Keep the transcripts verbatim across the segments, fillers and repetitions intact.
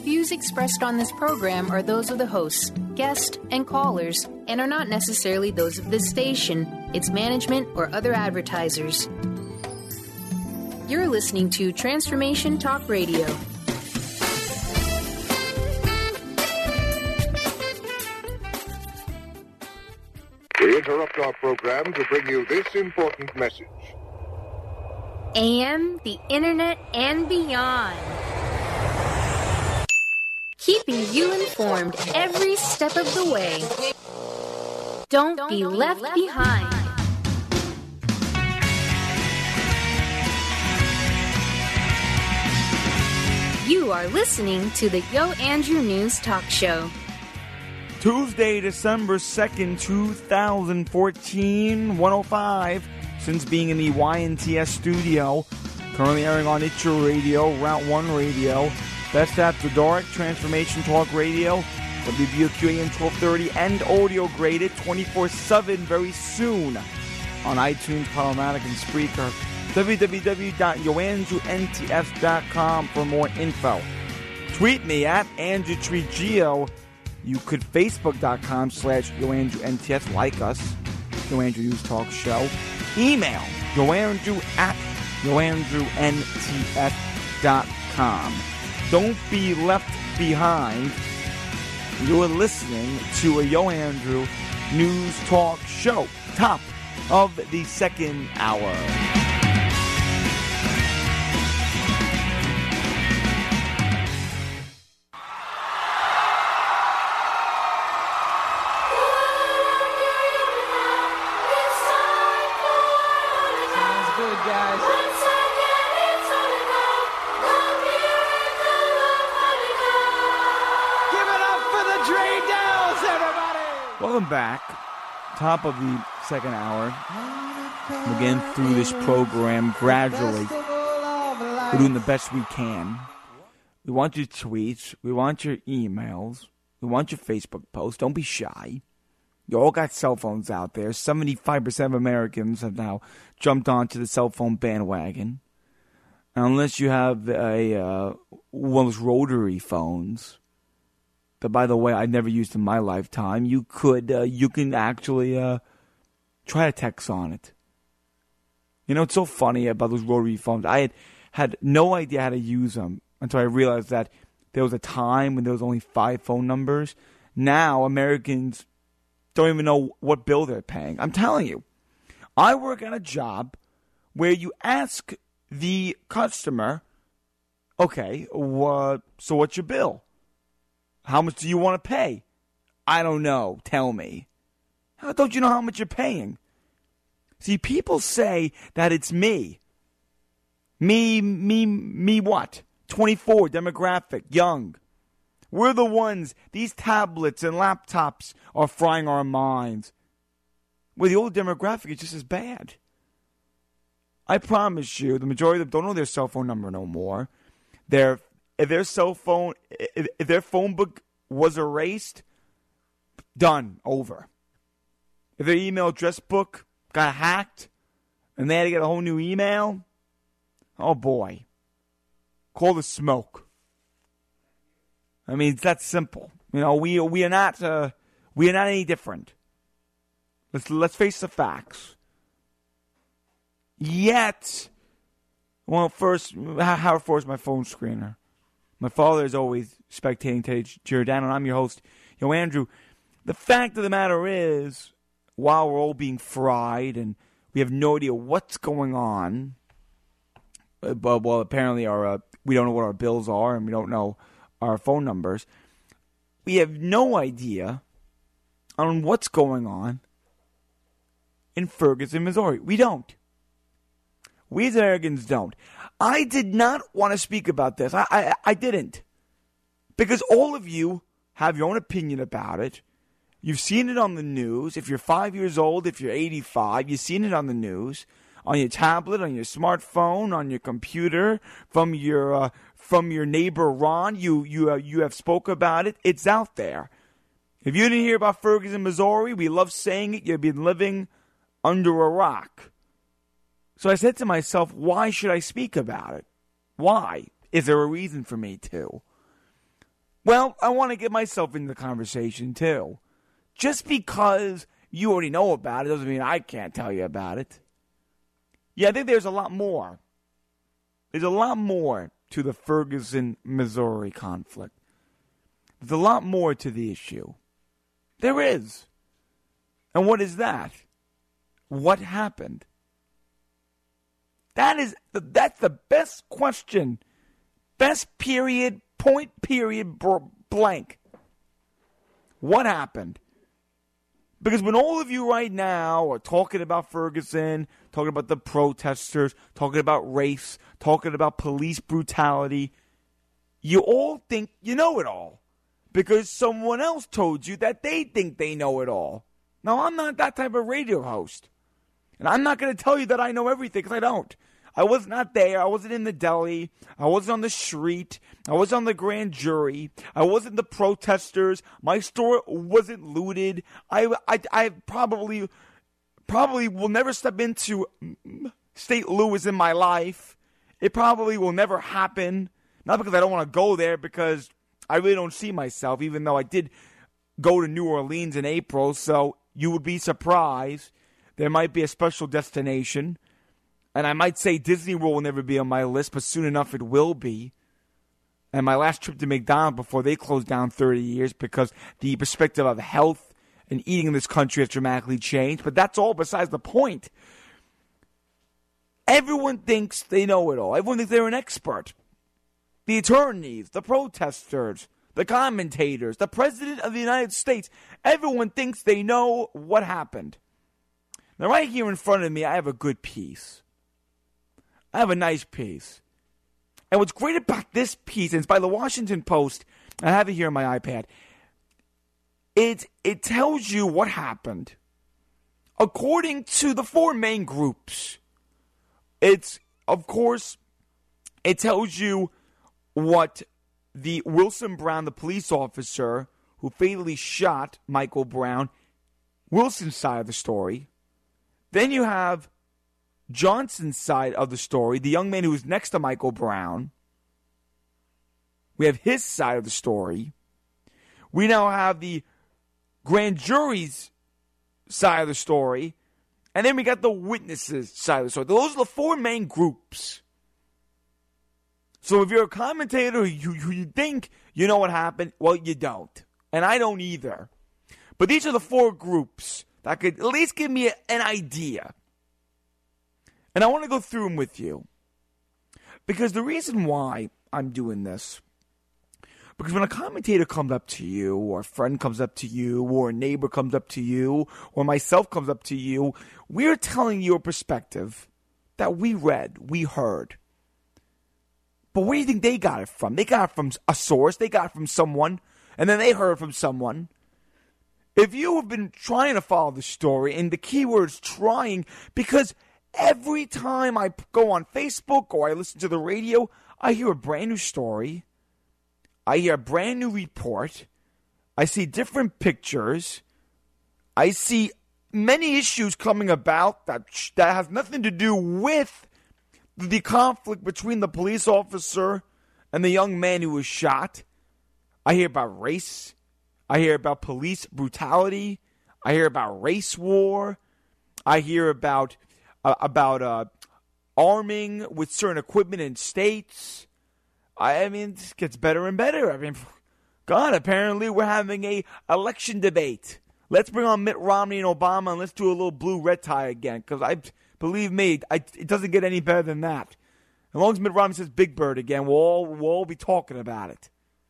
views expressed on this program are those of the hosts, guests, and callers, and are not necessarily those of this station, its management, or other advertisers. You're listening to Transformation Talk Radio. We interrupt our program to bring you this important message. A M, the Internet, and beyond. Keeping you informed every step of the way. Don't, Don't be left, left behind. behind. You are listening to the Yo Andrew News Talk Show. Tuesday, December second, twenty fourteen, one oh five, since being in the Y N T S studio, currently airing on Itcher Radio, Route one Radio, Best After Dark, Transformation Talk Radio, W B O Q A M twelve thirty, and audio graded twenty-four seven very soon on iTunes, Podomatic, and Spreaker. w w w dot yo andrew n t s dot com for more info. Tweet me at Andrew Trigio. You could Facebook.com slash YoAndrewNTS, like us, Yo Andrew News Talk Show. Email YoAndrew at Yo Andrew N T S dot com. Don't be left behind. You're listening to a Yo Andrew News Talk Show. Top of the second hour. Welcome back. Top of the second hour. We're getting through this program gradually. We're doing the best we can. We want your tweets. We want your emails. We want your Facebook posts. Don't be shy. You all got cell phones out there. seventy-five percent of Americans have now jumped onto the cell phone bandwagon. Unless you have a uh, one of those rotary phones that, by the way, I never used in my lifetime, you could, uh, you can actually uh, try to text on it. You know, it's so funny about those rotary phones. I had, had no idea how to use them until I realized that there was a time when there was only five phone numbers. Now, Americans don't even know what bill they're paying. I'm telling you, I work at a job where you ask the customer, okay, what, so what's your bill? How much do you want to pay? I don't know. Tell me. How don't you know how much you're paying? See, people say that it's me. Me, me, me what? twenty-four, demographic, young. We're the ones, these tablets and laptops are frying our minds. Well, the older demographic is just as bad. I promise you, the majority of them don't know their cell phone number no more. Their If their cell phone, if, if their phone book was erased, done, over. If their email address book got hacked and they had to get a whole new email, oh boy, call the smoke. I mean, it's that simple. You know, we we are not uh, we are not any different. Let's let's face the facts. Yet, well, first, Howard Ford is my phone screener. My father is always spectating Teddy Giordano, and I'm your host, Yo Andrew. The fact of the matter is, while we're all being fried and we have no idea what's going on, uh, but well, apparently our uh, we don't know what our bills are and we don't know our phone numbers. We have no idea on what's going on in Ferguson, Missouri. We don't. We as Americans don't. I did not want to speak about this. I, I I didn't. Because all of you have your own opinion about it. You've seen it on the news. If you're five years old, if you're eighty-five, you've seen it on the news. On your tablet, on your smartphone, on your computer, from your uh, from your neighbor Ron. You you uh, you have spoke about it. It's out there. If you didn't hear about Ferguson, Missouri, we love saying it. You've been living under a rock. So I said to myself, why should I speak about it? Why? Is there a reason for me to? Well, I want to get myself into the conversation, too. Just because you already know about it doesn't mean I can't tell you about it. Yeah, I think there's a lot more. There's a lot more to the Ferguson, Missouri conflict. There's a lot more to the issue. There is. And what is that? What happened? That is the, that's the best question. Best period, point period, blank. What happened? Because when all of you right now are talking about Ferguson, talking about the protesters, talking about race, talking about police brutality, you all think you know it all. Because someone else told you that they think they know it all. Now, I'm not that type of radio host. And I'm not going to tell you that I know everything, because I don't. I was not there. I wasn't in the deli. I wasn't on the street. I wasn't on the grand jury. I wasn't the protesters. My store wasn't looted. I, I, I probably, probably will never step into Saint Louis in my life. It probably will never happen. Not because I don't want to go there, because I really don't see myself, even though I did go to New Orleans in April, so you would be surprised. There might be a special destination. And I might say Disney World will never be on my list, but soon enough it will be. And my last trip to McDonald's before they closed down thirty years, because the perspective of health and eating in this country has dramatically changed. But that's all besides the point. Everyone thinks they know it all. Everyone thinks they're an expert. The attorneys, the protesters, the commentators, the President of the United States. Everyone thinks they know what happened. Now, right here in front of me, I have a good piece. I have a nice piece. And what's great about this piece, and it's by the Washington Post, I have it here on my iPad, it, it tells you what happened. According to the four main groups, it's, of course, it tells you what the Wilson Brown, the police officer who fatally shot Michael Brown, Wilson's side of the story. Then you have Johnson's side of the story, the young man who was next to Michael Brown. We have his side of the story. We now have the grand jury's side of the story. And then we got the witnesses' side of the story. Those are the four main groups. So if you're a commentator who you, who you think you know what happened, well, you don't. And I don't either. But these are the four groups that could at least give me a, an idea. And I want to go through them with you. Because the reason why I'm doing this, because when a commentator comes up to you, or a friend comes up to you, or a neighbor comes up to you, or myself comes up to you, we're telling you a perspective that we read, we heard. But where do you think they got it from? They got it from a source, they got it from someone, and then they heard from someone. If you have been trying to follow the story, and the keyword is trying, because every time I go on Facebook or I listen to the radio, I hear a brand new story. I hear a brand new report. I see different pictures. I see many issues coming about that that has nothing to do with the conflict between the police officer and the young man who was shot. I hear about race. I hear about police brutality. I hear about race war. I hear about uh, about uh, arming with certain equipment in states. I, I mean, this gets better and better. I mean, God, apparently we're having a election debate. Let's bring on Mitt Romney and Obama, and let's do a little blue-red tie again. Because I believe me, I, it doesn't get any better than that. As long as Mitt Romney says Big Bird again, we'll all, we'll all be talking about it.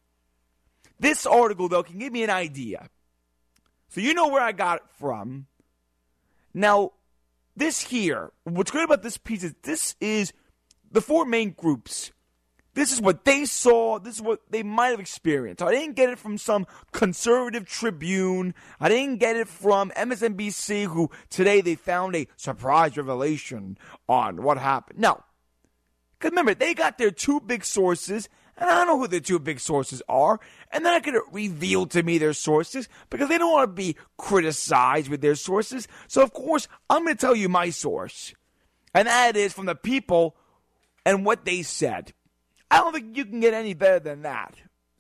This article, though, can give me an idea. So you know where I got it from. Now, this here, what's great about this piece is this is the four main groups. This is what they saw. This is what they might have experienced. I didn't get it from some conservative Tribune. I didn't get it from M S N B C, who today they found a surprise revelation on what happened. No. Because remember, they got their two big sources, and I don't know who the two big sources are, and they're not going to reveal to me their sources because they don't want to be criticized with their sources. So, of course, I'm going to tell you my source, and that is from the people and what they said. I don't think you can get any better than that.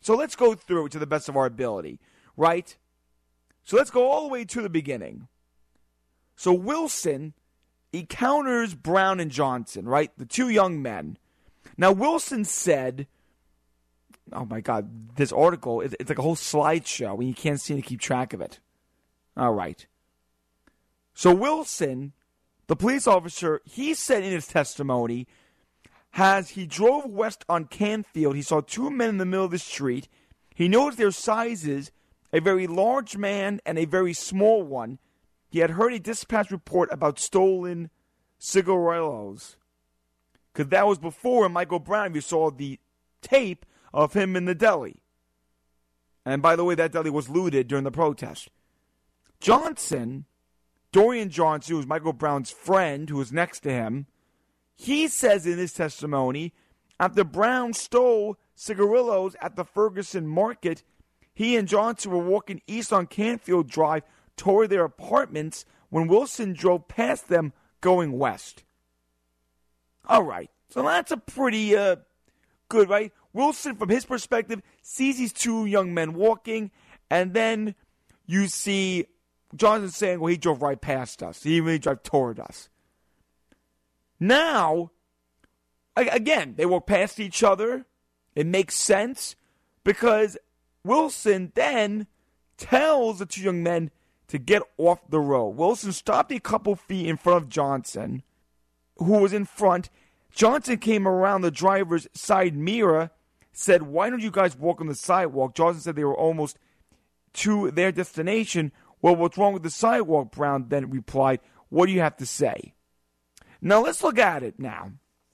So let's go through it to the best of our ability, right? So let's go all the way to the beginning. So Wilson encounters Brown and Johnson, right? The two young men. Now, Wilson said, oh my God, this article, it's like a whole slideshow, and you can't seem to keep track of it. All right. So Wilson, the police officer, he said in his testimony, as he drove west on Canfield, he saw two men in the middle of the street. He noticed their sizes, a very large man and a very small one. He had heard a dispatch report about stolen cigarillos. Because that was before Michael Brown, you saw the tape of him in the deli. And by the way, that deli was looted during the protest. Johnson, Dorian Johnson, who was Michael Brown's friend, who was next to him, he says in his testimony, after Brown stole cigarillos at the Ferguson Market, he and Johnson were walking east on Canfield Drive toward their apartments when Wilson drove past them going west. All right, so that's a pretty uh, good, right? Wilson, from his perspective, sees these two young men walking, and then you see Johnson saying, well, he drove right past us. He really drove toward us. Now, again, they walk past each other. It makes sense because Wilson then tells the two young men to get off the road. Wilson stopped a couple feet in front of Johnson, who was in front. Johnson came around the driver's side mirror, said, why don't you guys walk on the sidewalk? Johnson said they were almost to their destination. Well, what's wrong with the sidewalk? Brown then replied, what do you have to say? Now, let's look at it now.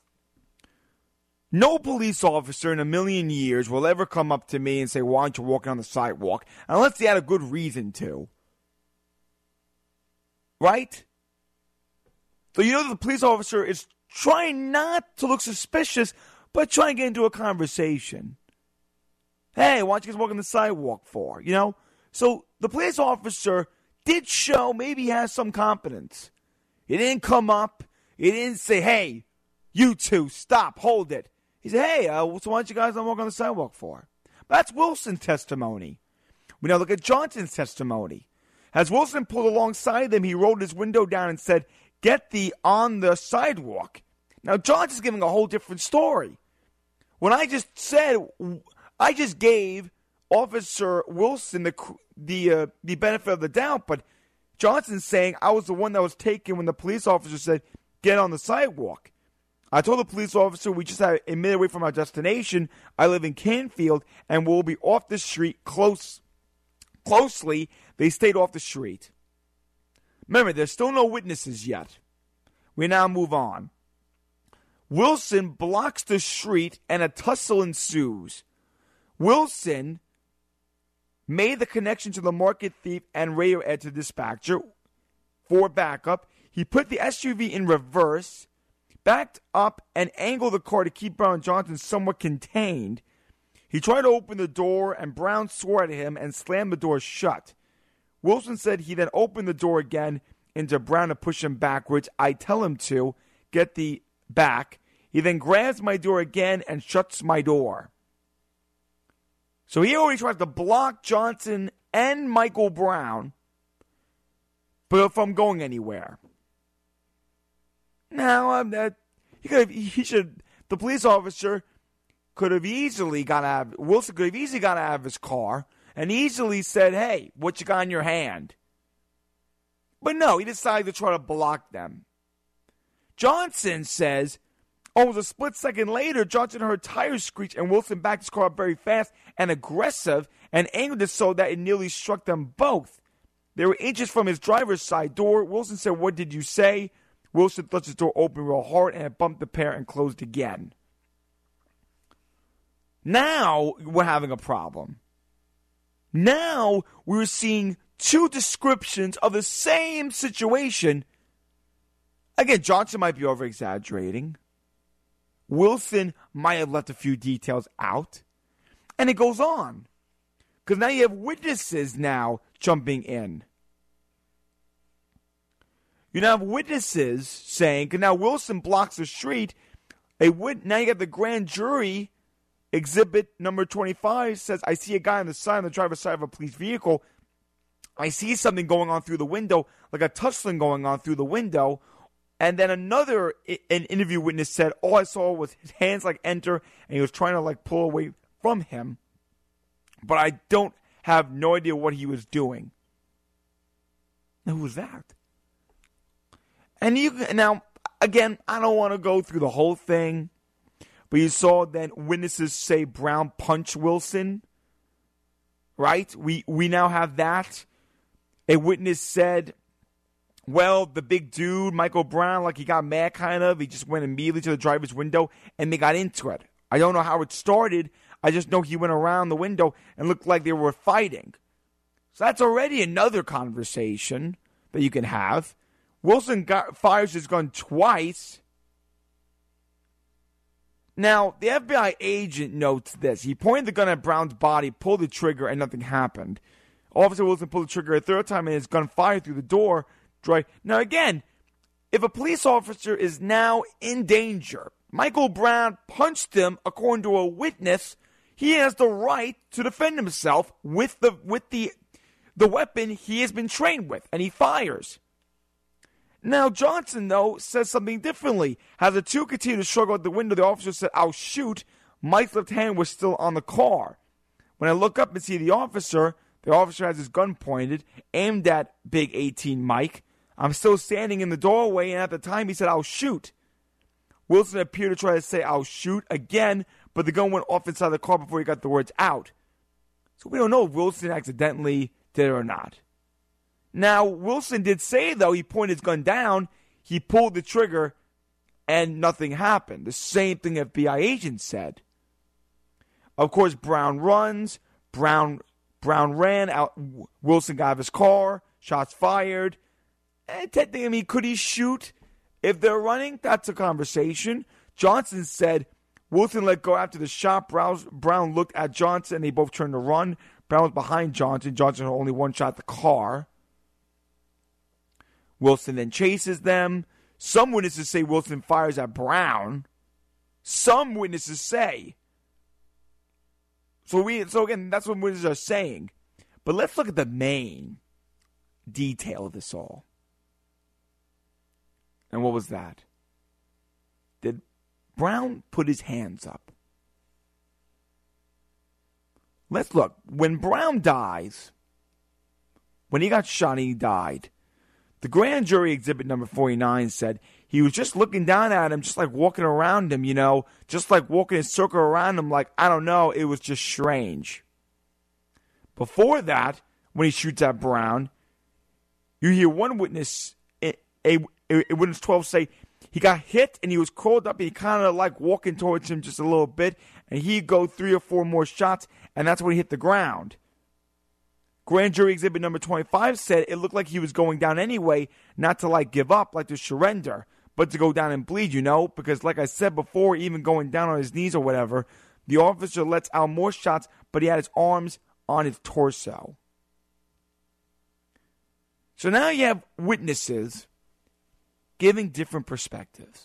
No police officer in a million years will ever come up to me and say, why aren't you walking on the sidewalk? Unless they had a good reason to. Right? So you know that the police officer is trying not to look suspicious, but trying to get into a conversation. Hey, why don't you guys walk on the sidewalk for? You know? So the police officer did show maybe he has some competence. He didn't come up. He didn't say, hey, you two, stop, hold it. He said, hey, uh, so why don't you guys not walk on the sidewalk for? But that's Wilson's testimony. We now look at Johnson's testimony. As Wilson pulled alongside them, he rolled his window down and said, get thee on the sidewalk. Now, Johnson's giving a whole different story. When I just said, I just gave Officer Wilson the the uh, the benefit of the doubt, but Johnson's saying I was the one that was taken when the police officer said, get on the sidewalk. I told the police officer we just had a minute away from our destination. I live in Canfield, and we'll be off the street close. Closely, they stayed off the street. Remember, there's still no witnesses yet. We now move on. Wilson blocks the street, and a tussle ensues. Wilson made the connection to the market thief and radio ad to the dispatcher for backup. He put the S U V in reverse, backed up, and angled the car to keep Brown and Johnson somewhat contained. He tried to open the door, and Brown swore at him and slammed the door shut. Wilson said he then opened the door again into Brown to push him backwards. I tell him to get the back. He then grabs my door again and shuts my door. So he already tries to block Johnson and Michael Brown, but from going anywhere. Now, um, uh, he could have, he should, the police officer could have easily got out of, Wilson could have easily got out of his car and easily said, hey, what you got in your hand? But no, he decided to try to block them. Johnson says, almost a split second later, Johnson heard tires screech and Wilson backed his car up very fast and aggressive and angled it so that it nearly struck them both. They were inches from his driver's side door. Wilson said, what did you say? Wilson thrust his door open real hard and it bumped the pair and closed again. Now we're having a problem. Now we're seeing two descriptions of the same situation. Again, Johnson might be over-exaggerating. Wilson might have left a few details out. And it goes on. Because now you have witnesses now jumping in. You now have witnesses saying, because now Wilson blocks the street. A wit- now you got the grand jury Exhibit number twenty-five says, I see a guy on the side, on the driver's side of a police vehicle. I see something going on through the window, like a tussling going on through the window. And then another an interview witness said, all I saw was his hands like enter, and he was trying to like pull away from him. But I don't have no idea what he was doing. Now, who was that? And you now, again, I don't want to go through the whole thing, but you saw then witnesses say Brown punched Wilson, right? We we now have that. A witness said, well, the big dude, Michael Brown, like he got mad kind of. He just went immediately to the driver's window, and they got into it. I don't know how it started. I just know he went around the window and looked like they were fighting. So that's already another conversation that you can have. Wilson got, fires his gun twice. Now, the F B I agent notes this. He pointed the gun at Brown's body, pulled the trigger, and nothing happened. Officer Wilson pulled the trigger a third time, and his gun fired through the door. Now, again, if a police officer is now in danger, Michael Brown punched him, according to a witness, he has the right to defend himself with the with the the weapon he has been trained with, and he fires. Now, Johnson, though, says something differently. As the two continued to struggle at the window, the officer said, I'll shoot. Mike's left hand was still on the car. When I look up and see the officer, the officer has his gun pointed, aimed at Big eighteen Mike. I'm still standing in the doorway, and at the time he said, I'll shoot. Wilson appeared to try to say, I'll shoot again, but the gun went off inside the car before he got the words out. So we don't know if Wilson accidentally did it or not. Now, Wilson did say, though, he pointed his gun down, he pulled the trigger, and nothing happened. The same thing F B I agent said. Of course, Brown runs. Brown Brown ran out. Wilson got out of his car. Shots fired. And technically, I mean, could he shoot if they're running? That's a conversation. Johnson said Wilson let go after the shot. Brown, Brown looked at Johnson, and they both turned to run. Brown was behind Johnson. Johnson had only one shot at the car. Wilson then chases them. Some witnesses say Wilson fires at Brown. Some witnesses say. So we, so again, that's what witnesses are saying. But let's look at the main detail of this all. And what was that? Did Brown put his hands up? Let's look. When Brown dies, when he got shot and he died, the grand jury exhibit number forty-nine said he was just looking down at him, just like walking around him, you know, just like walking in a circle around him, like, I don't know, it was just strange. Before that, when he shoots at Brown, you hear one witness, a, a, a witness twelve, say he got hit and he was curled up and he kind of like walking towards him just a little bit, and he'd go three or four more shots, and that's when he hit the ground. Grand jury exhibit number twenty-five said it looked like he was going down anyway, not to like give up, like to surrender, but to go down and bleed, you know, because like I said before, even going down on his knees or whatever, the officer lets out more shots, but he had his arms on his torso. So now you have witnesses giving different perspectives.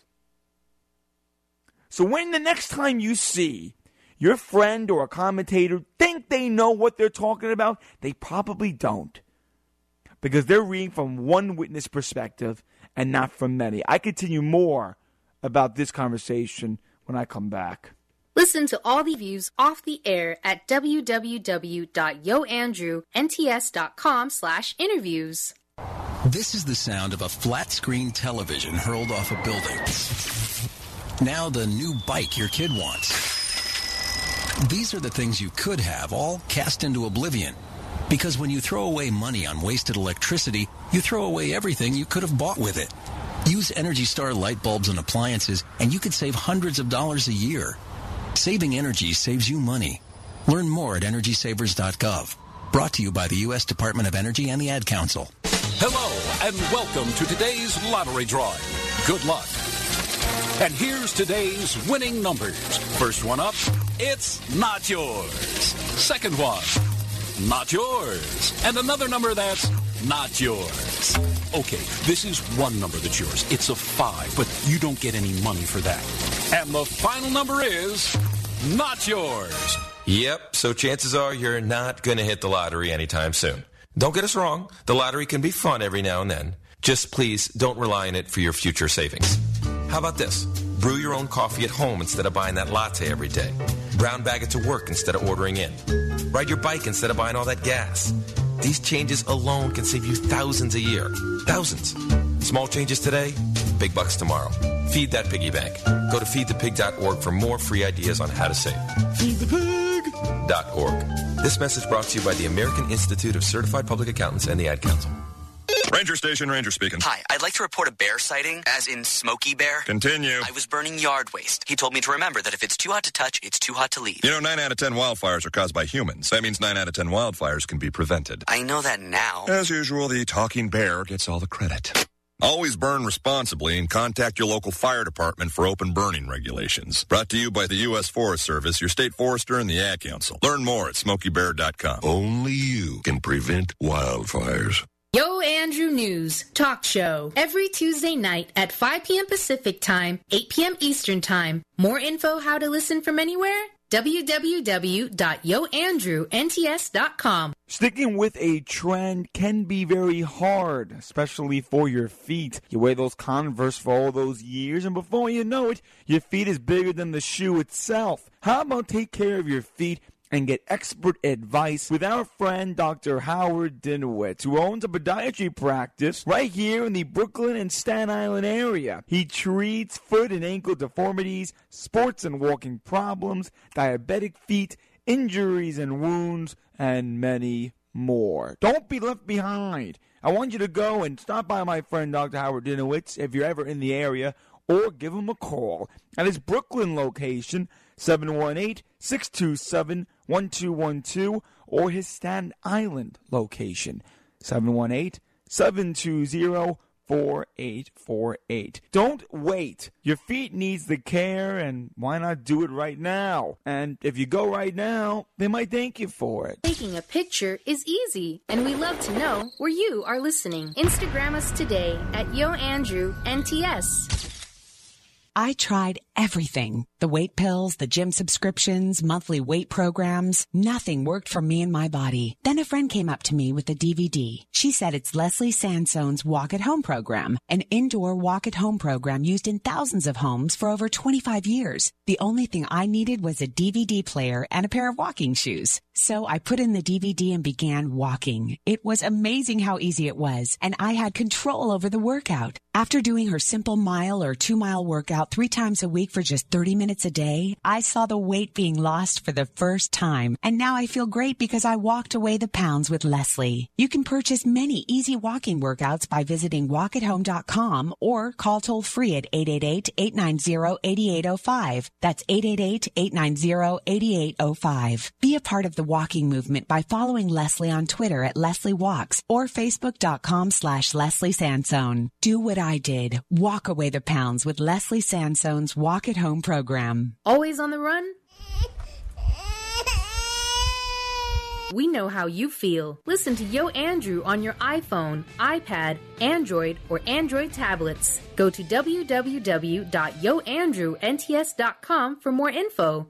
So when the next time you see your friend or a commentator think they know what they're talking about, they probably don't. Because they're reading from one witness perspective and not from many. I continue more about this conversation when I come back. Listen to all the views off the air at www.yoandrewnts.com slash interviews. This is the sound of a flat-screen television hurled off a building. Now the new bike your kid wants. These are the things you could have, all cast into oblivion. Because when you throw away money on wasted electricity, you throw away everything you could have bought with it. Use Energy Star light bulbs and appliances, and you could save hundreds of dollars a year. Saving energy saves you money. Learn more at energy savers dot gov. Brought to you by the U S Department of Energy and the Ad Council. Hello, and welcome to today's lottery drawing. Good luck. And here's today's winning numbers. First one up, it's not yours. Second one, not yours. And another number that's not yours. Okay, this is one number that's yours. It's a five, but you don't get any money for that. And the final number is not yours. Yep, so chances are you're not going to hit the lottery anytime soon. Don't get us wrong, the lottery can be fun every now and then. Just please don't rely on it for your future savings. How about this? Brew your own coffee at home instead of buying that latte every day. Brown bag it to work instead of ordering in. Ride your bike instead of buying all that gas. These changes alone can save you thousands a year. Thousands. Small changes today, big bucks tomorrow. Feed that piggy bank. Go to feed the pig dot org for more free ideas on how to save. feed the pig dot org. This message brought to you by the American Institute of Certified Public Accountants and the Ad Council. Ranger Station, Ranger speaking. Hi, I'd like to report a bear sighting, as in Smokey Bear. Continue. I was burning yard waste. He told me to remember that if it's too hot to touch, it's too hot to leave. You know, nine out of ten wildfires are caused by humans. That means nine out of ten wildfires can be prevented. I know that now. As usual, the talking bear gets all the credit. Always burn responsibly and contact your local fire department for open burning regulations. Brought to you by the U S Forest Service, your state forester, and the Ad Council. Learn more at smokey bear dot com. Only you can prevent wildfires. Yo Andrew News Talk Show every Tuesday night at five p.m. Pacific Time, eight p.m. Eastern Time. More info how to listen from anywhere? w w w dot yo andrew n t s dot com. Sticking with a trend can be very hard, especially for your feet. You wear those Converse for all those years, and before you know it, your feet is bigger than the shoe itself. How about take care of your feet and get expert advice with our friend Doctor Howard Dinowitz, who owns a podiatry practice right here in the Brooklyn and Staten Island area. He treats foot and ankle deformities, sports and walking problems, diabetic feet, injuries and wounds, and many more. Don't be left behind. I want you to go and stop by my friend Doctor Howard Dinowitz if you're ever in the area, or give him a call at his Brooklyn location, seven one eight, six two seven, one two one two, or his Staten Island location, seven one eight, seven two zero, four eight four eight. Don't wait. Your feet needs the care, and why not do it right now? And if you go right now, they might thank you for it. Taking a picture is easy, and we love to know where you are listening. Instagram us today at Yo Andrew N T S. I tried everything. The weight pills, the gym subscriptions, monthly weight programs. Nothing worked for me and my body. Then a friend came up to me with a D V D. She said it's Leslie Sansone's Walk at Home program, an indoor walk at home program used in thousands of homes for over twenty-five years. The only thing I needed was a D V D player and a pair of walking shoes. So I put in the D V D and began walking. It was amazing how easy it was, and I had control over the workout. After doing her simple mile or two mile workout three times a week for just thirty minutes a day, I saw the weight being lost for the first time. And now I feel great because I walked away the pounds with Leslie. You can purchase many easy walking workouts by visiting walk at home dot com or call toll free at eight eight eight, eight nine zero, eight eight zero five. That's eight eight eight, eight nine zero, eight eight zero five. Be a part of the walking movement by following Leslie on Twitter at Leslie Walks or facebook dot com slash Leslie Sansone. Do what I did. Walk away the pounds with Leslie Sansone's Walk at Home program. Always on the run? We know how you feel. Listen to Yo Andrew on your iPhone, iPad, Android, or Android tablets. Go to w w w dot yo andrew n t s dot com for more info.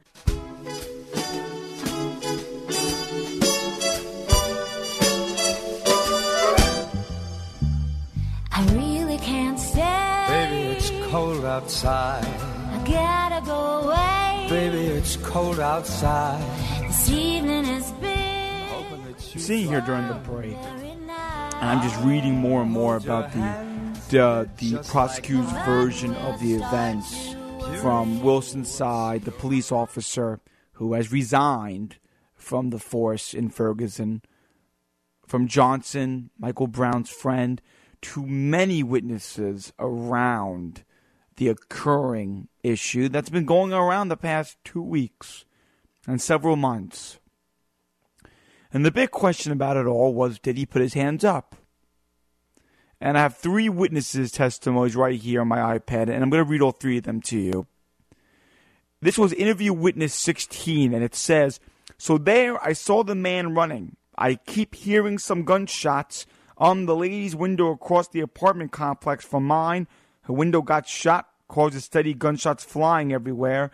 I really can't stay. Baby, it's cold outside. I gotta go away. Baby, it's cold outside. This evening has been. I'm sitting here during the break, and I'm just reading more and more about the the, the prosecutor's version of the events from Wilson's side, the police officer who has resigned from the force in Ferguson, from Johnson, Michael Brown's friend, to many witnesses around the occurring issue that's been going around the past two weeks and several months. And the big question about it all was, did he put his hands up? And I have three witnesses' testimonies right here on my iPad, and I'm going to read all three of them to you. This was interview witness sixteen, and it says, "So there I saw the man running. I keep hearing some gunshots on the lady's window across the apartment complex from mine. Her window got shot, caused steady gunshots flying everywhere,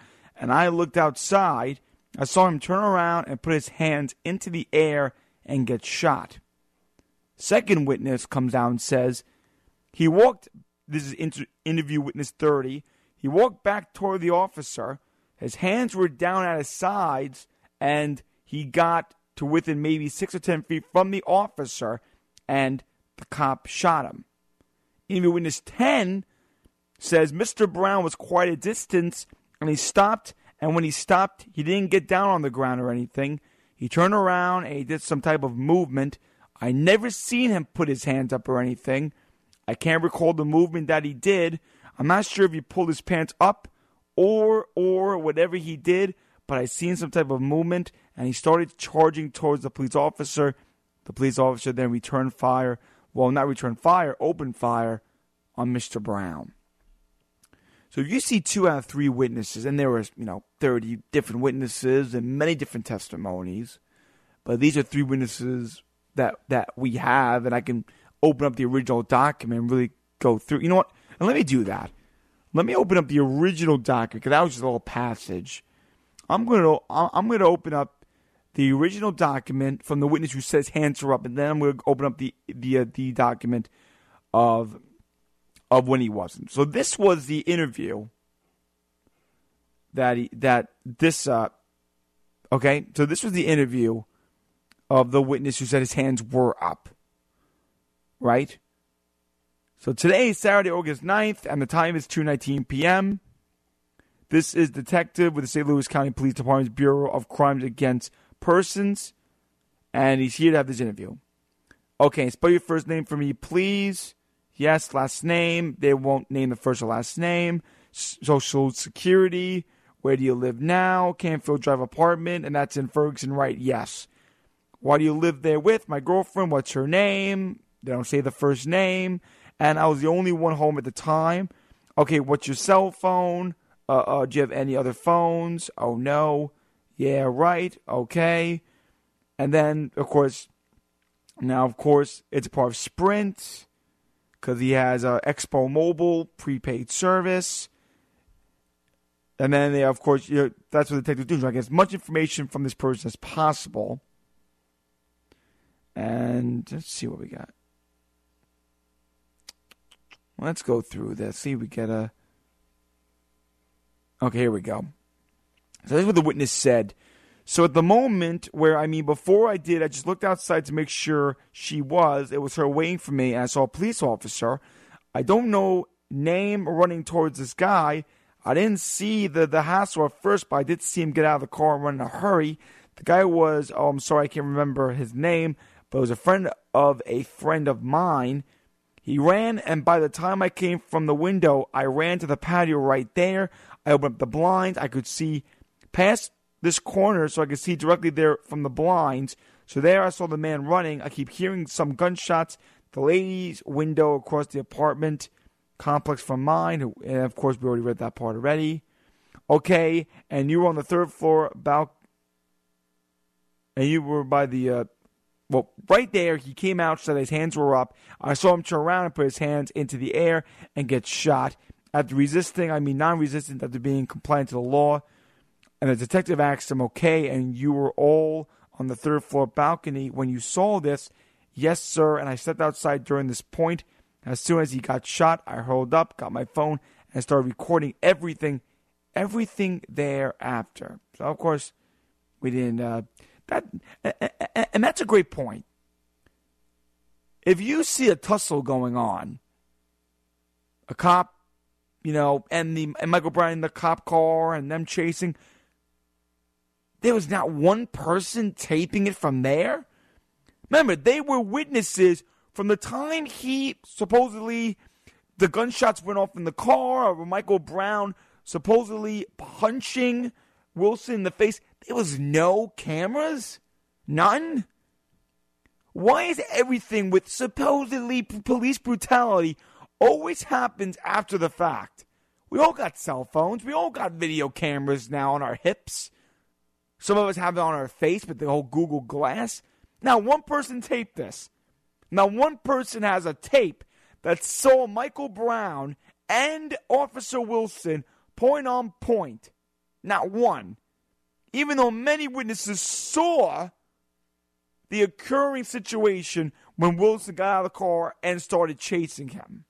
and I looked outside. I saw him turn around and put his hands into the air and get shot. Second witness comes out and says he walked, this is inter- interview witness thirty, he walked back toward the officer. His hands were down at his sides, and he got to within maybe six or ten feet from the officer, and the cop shot him. Interview witness ten says Mister Brown was quite a distance, and he stopped, and when he stopped, he didn't get down on the ground or anything. He turned around, and he did some type of movement. I never seen him put his hands up or anything. I can't recall the movement that he did. I'm not sure if he pulled his pants up or or whatever he did, but I seen some type of movement, and he started charging towards the police officer. The police officer then returned fire. Well, not returned fire, opened fire on Mister Brown. So if you see two out of three witnesses, and there were, you know, thirty different witnesses and many different testimonies, but these are three witnesses that that we have, and I can open up the original document and really go through. You know what? And let me do that. Let me open up the original document, because that was just a little passage. I'm going to I'm going to open up the original document from the witness who says hands are up, and then I'm going to open up the the uh, the document of of when he wasn't. So this was the interview that he, that this uh okay. So this was the interview of the witness who said his hands were up. Right? So today is Saturday, August ninth, and the time is two nineteen p.m. This is Detective with the Saint Louis County Police Department's Bureau of Crimes Against Persons, and he's here to have this interview. Okay, spell your first name for me, please. Yes, last name. They won't name the first or last name. Social Security. Where do you live now? Canfield Drive apartment, and that's in Ferguson, right? Yes. Why do you live there with? My girlfriend. What's her name? They don't say the first name. And I was the only one home at the time. Okay, what's your cell phone? Uh, uh, do you have any other phones? Oh, no. Yeah, right. Okay. And then, of course, now, of course, it's a part of Sprint, because he has a Expo Mobile prepaid service. And then, they, of course, you know, that's what the detectives do. So I get as much information from this person as possible. And let's see what we got. Let's go through this. See if we get a... Okay, here we go. So this is what the witness said. So at the moment where, I mean, before I did, I just looked outside to make sure she was. It was her waiting for me, and I saw a police officer. I don't know name running towards this guy. I didn't see the, the hassle at first, but I did see him get out of the car and run in a hurry. The guy was, oh, I'm sorry, I can't remember his name, but it was a friend of a friend of mine. He ran, and by the time I came from the window, I ran to the patio right there. I opened up the blinds. I could see past this corner, so I could see directly there from the blinds. So there I saw the man running. I keep hearing some gunshots. The lady's window across the apartment complex from mine. And, of course, we already read that part already. Okay, and you were on the third floor about... And you were by the... Uh, Well, right there, he came out, so his hands were up. I saw him turn around and put his hands into the air and get shot. After resisting, I mean non-resistant, after being compliant to the law. And the detective asked him, okay, and you were all on the third floor balcony when you saw this? Yes, sir, and I stepped outside during this point. As soon as he got shot, I hurled up, got my phone, and started recording everything, everything thereafter. So, of course, we didn't... Uh, That, and that's a great point. If you see a tussle going on, a cop, you know, and the and Michael Brown in the cop car and them chasing, there was not one person taping it from there. Remember, they were witnesses from the time he supposedly, the gunshots went off in the car, or Michael Brown supposedly punching Wilson in the face. There was no cameras? None? Why is everything with supposedly police brutality always happens after the fact? We all got cell phones. We all got video cameras now on our hips. Some of us have it on our face with the whole Google Glass. Now, one person taped this. Now, one person has a tape that saw Michael Brown and Officer Wilson point on point. Not one. Even though many witnesses saw the occurring situation when Wilson got out of the car and started chasing him.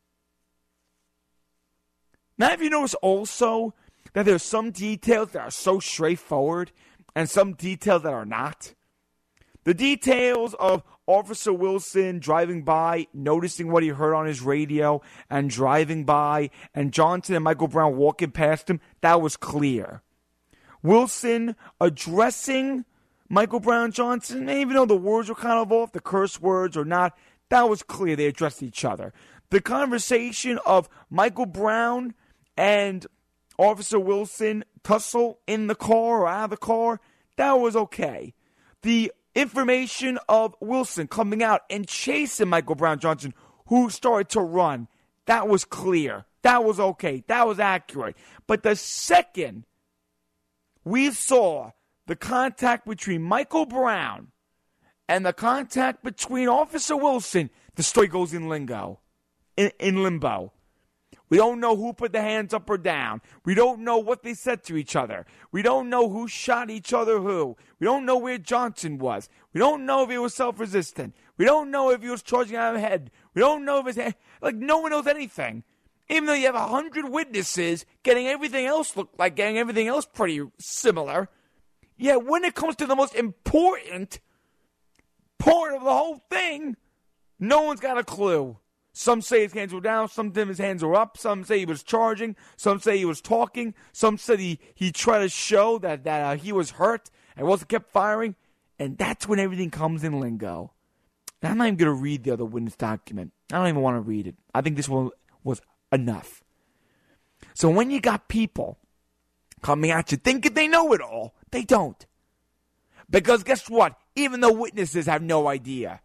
Now, have you noticed also that there are some details that are so straightforward and some details that are not? The details of Officer Wilson driving by, noticing what he heard on his radio, and driving by, and Johnson and Michael Brown walking past him, that was clear. Wilson addressing Michael Brown Johnson, even though the words were kind of off, the curse words or not, that was clear. They addressed each other. The conversation of Michael Brown and Officer Wilson tussle in the car or out of the car, that was okay. The information of Wilson coming out and chasing Michael Brown Johnson, who started to run, that was clear. That was okay. That was accurate. But the second we saw the contact between Michael Brown and the contact between Officer Wilson, the story goes in lingo, in, in limbo. We don't know who put the hands up or down. We don't know what they said to each other. We don't know who shot each other who. We don't know where Johnson was. We don't know if he was self-resistant. We don't know if he was charging out of the head. We don't know if his head, like no one knows anything. Even though you have a hundred witnesses getting everything else look like getting everything else pretty similar. Yet when it comes to the most important part of the whole thing, no one's got a clue. Some say his hands were down, some say his hands were up, some say he was charging, some say he was talking, some said he, he tried to show that, that uh, he was hurt and Wilson kept firing, and that's when everything comes in lingo. And I'm not even going to read the other witness document. I don't even want to read it. I think this one was enough. So when you got people coming at you thinking they know it all, they don't. Because guess what? Even the witnesses have no idea.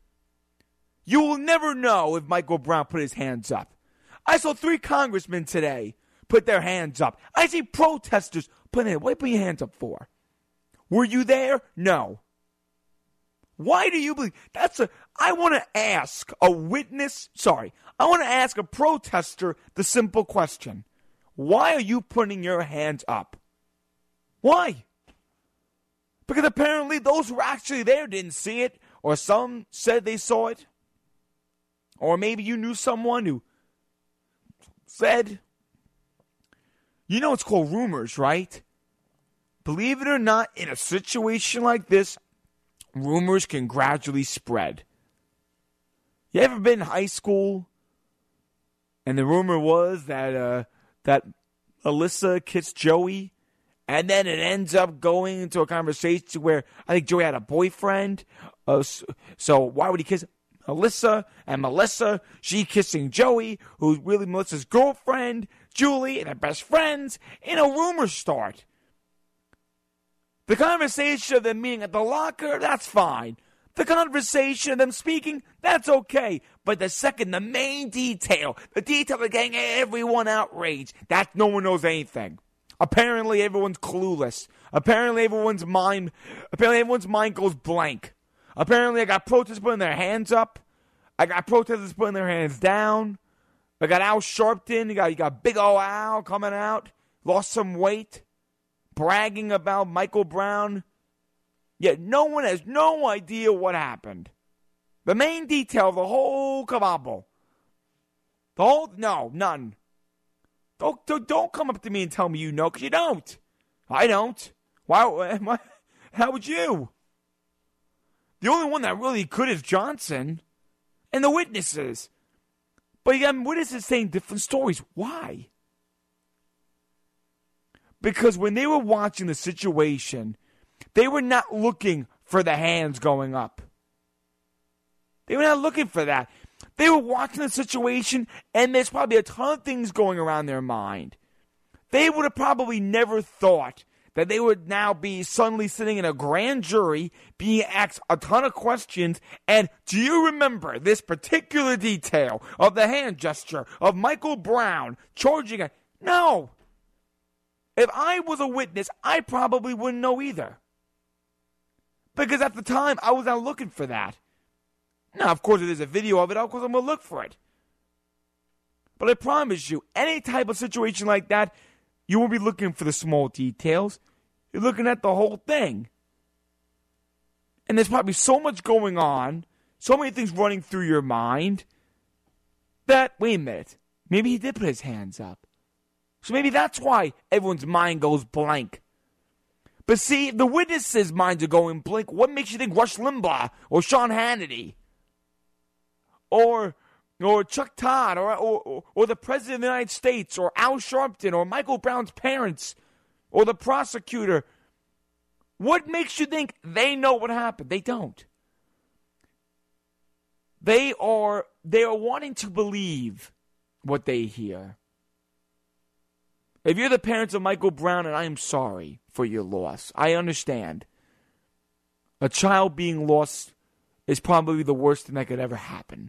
You will never know if Michael Brown put his hands up. I saw three congressmen today put their hands up. I see protesters put in. What do you put your hands up for? Were you there? No. Why do you believe? That's a. I want to ask a witness. Sorry, I want to ask a protester the simple question: why are you putting your hands up? Why? Because apparently those who were actually there didn't see it, or some said they saw it. Or maybe you knew someone who said, you know it's called rumors, right? Believe it or not, in a situation like this, rumors can gradually spread. You ever been in high school and the rumor was that uh, that Alyssa kissed Joey, and then it ends up going into a conversation where I think Joey had a boyfriend, uh, so, so why would he kiss Alyssa, and Melissa, she kissing Joey, who's really Melissa's girlfriend, Julie, and their best friends, and a rumor start. The conversation of them meeting at the locker, that's fine. The conversation of them speaking, that's okay. But the second, the main detail, the detail of getting everyone outraged, that no one knows anything. Apparently everyone's clueless. Apparently everyone's mind, apparently everyone's mind goes blank. Apparently, I got protesters putting their hands up. I got protesters putting their hands down. I got Al Sharpton. You got, you got Big O Al coming out. Lost some weight. Bragging about Michael Brown. Yet no one has no idea what happened. The main detail of the whole kabobble. The whole, no, none. Don't, don't, don't come up to me and tell me you know, because you don't. I don't. Why, am I, how would you? The only one that really could is Johnson and the witnesses. But you got witnesses saying different stories. Why? Because when they were watching the situation, they were not looking for the hands going up. They were not looking for that. They were watching the situation, and there's probably a ton of things going around their mind. They would have probably never thought that they would now be suddenly sitting in a grand jury being asked a ton of questions. And do you remember this particular detail of the hand gesture of Michael Brown charging a... No. If I was a witness, I probably wouldn't know either. Because at the time, I was not looking for that. Now, of course, if there's a video of it, of course I'm going to look for it. But I promise you, any type of situation like that, you won't be looking for the small details. You're looking at the whole thing. And there's probably so much going on, so many things running through your mind, that, wait a minute, maybe he did put his hands up. So maybe that's why everyone's mind goes blank. But see, the witnesses' minds are going blank. What makes you think Rush Limbaugh or Sean Hannity or or Chuck Todd or, or, or the President of the United States or Al Sharpton or Michael Brown's parents or the prosecutor, what makes you think they know what happened? They don't. They are, they are wanting to believe what they hear. If you're the parents of Michael Brown, and I am sorry for your loss, I understand. A child being lost is probably the worst thing that could ever happen.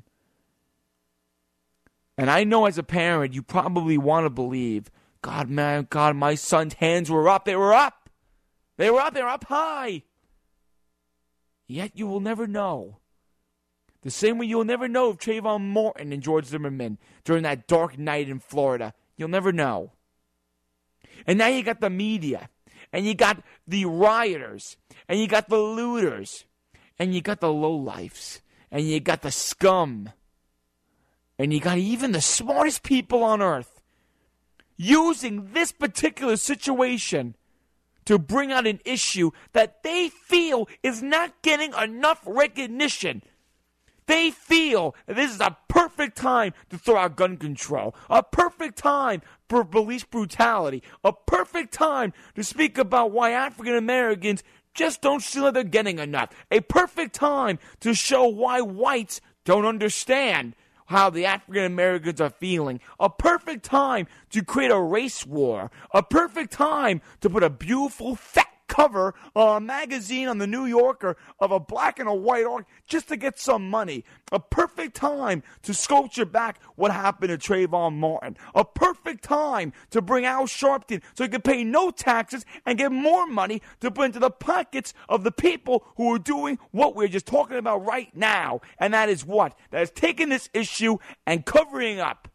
And I know as a parent, you probably want to believe, God, man, God, my son's hands were up. They were up. They were up. They were up high. Yet you will never know. The same way you'll never know of Trayvon Martin and George Zimmerman during that dark night in Florida. You'll never know. And now you got the media, and you got the rioters, and you got the looters, and you got the lowlifes, and you got the scum, and you got even the smartest people on earth using this particular situation to bring out an issue that they feel is not getting enough recognition. They feel this is a perfect time to throw out gun control, a perfect time for police brutality, a perfect time to speak about why African Americans just don't feel like they're getting enough, a perfect time to show why whites don't understand how the African Americans are feeling, a perfect time to create a race war, a perfect time to put a beautiful fat cover on a magazine on the New Yorker of a black and a white arc just to get some money. A perfect time to sculpture back what happened to Trayvon Martin. A perfect time to bring Al Sharpton so he could pay no taxes and get more money to put into the pockets of the people who are doing what we're just talking about right now. And that is what? That is taking this issue and covering up.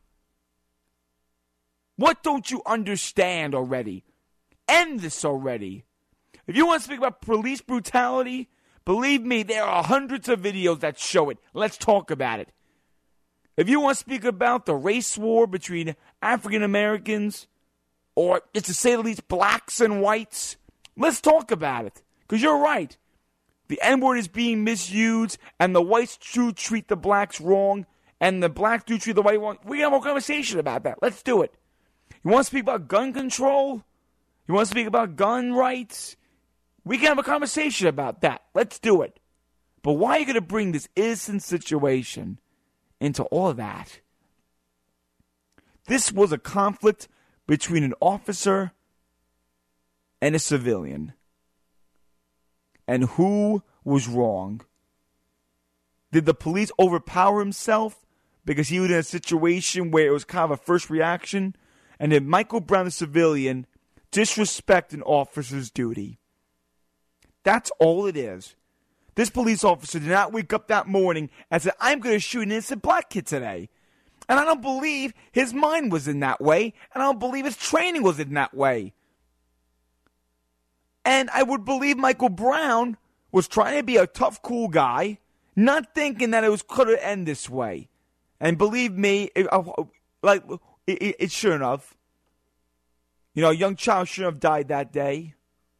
What don't you understand already? End this already. If you want to speak about police brutality, believe me, there are hundreds of videos that show it. Let's talk about it. If you want to speak about the race war between African Americans, or it's to say the least, blacks and whites, let's talk about it. Because you're right. The N-word is being misused, and the whites do treat the blacks wrong, and the blacks do treat the white wrong. We can have a conversation about that. Let's do it. You want to speak about gun control? You want to speak about gun rights? We can have a conversation about that. Let's do it. But why are you going to bring this innocent situation into all of that? This was a conflict between an officer and a civilian. And who was wrong? Did the police overpower himself because he was in a situation where it was kind of a first reaction? And did Michael Brown, the civilian, disrespect an officer's duty? That's all it is. This police officer did not wake up that morning and say, I'm going to shoot an innocent black kid today. And I don't believe his mind was in that way. And I don't believe his training was in that way. And I would believe Michael Brown was trying to be a tough, cool guy, not thinking that it was could have ended this way. And believe me, it, like it, it, it shouldn't have. You know, a young child shouldn't have died that day.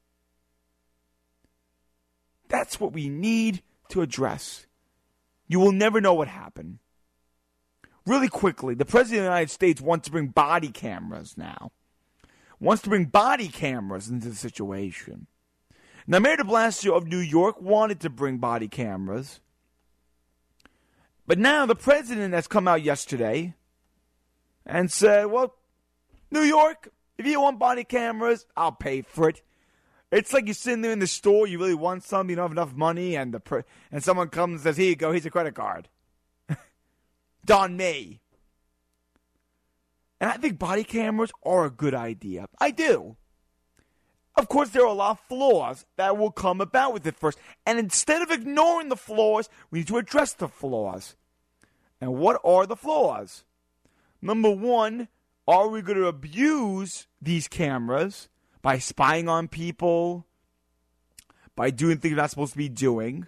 That's what we need to address. You will never know what happened. Really quickly, the President of the United States wants to bring body cameras now. Wants to bring body cameras into the situation. Now, Mayor de Blasio of New York wanted to bring body cameras. But now the President has come out yesterday and said, well, New York, if you want body cameras, I'll pay for it. It's like you're sitting there in the store, you really want some, you don't have enough money, and the pre- and someone comes and says, here you go, here's a credit card. Don me. And I think body cameras are a good idea. I do. Of course, there are a lot of flaws that will come about with it first. And instead of ignoring the flaws, we need to address the flaws. And what are the flaws? Number one, Are we going to abuse these cameras by spying on people, by doing things we're not supposed to be doing?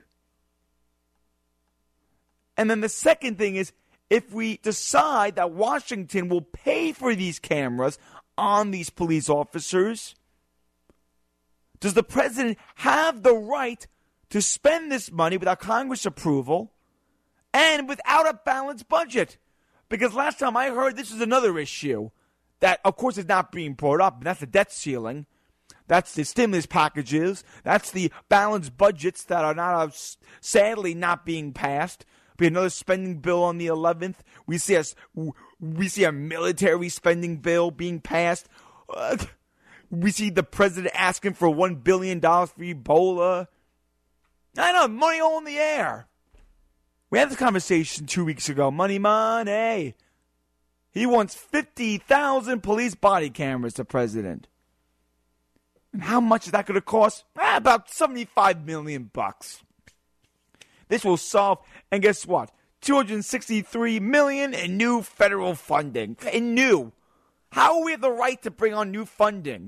And then the second thing is, if we decide that Washington will pay for these cameras on these police officers, does the president have the right to spend this money without Congress approval and without a balanced budget? Because last time I heard, this is another issue that, of course, is not being brought up, and that's the debt ceiling. That's the stimulus packages. That's the balanced budgets that are not, uh, sadly, not being passed. Be another spending bill on the eleventh. We see a, we see a military spending bill being passed. Uh, we see the president asking for one billion dollars for Ebola. I know, money all in the air. We had this conversation two weeks ago. Money, money. He wants fifty thousand police body cameras, the president. And how much is that going to cost? Ah, about seventy-five million bucks. This will solve, and guess what? two hundred sixty-three million dollars in new federal funding. In new. How are we have the right to bring on new funding?